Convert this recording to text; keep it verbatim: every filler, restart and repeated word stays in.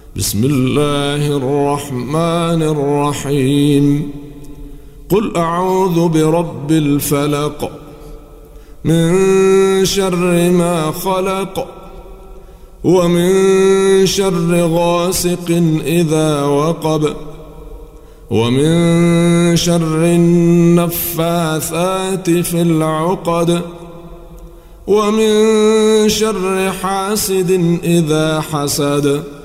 بسم الله الرحمن الرحيم قل أعوذ برب الفلق من شر ما خلق ومن شر غاسق إذا وقب ومن شر النفاثات في العقد ومن شر حاسد إذا حسد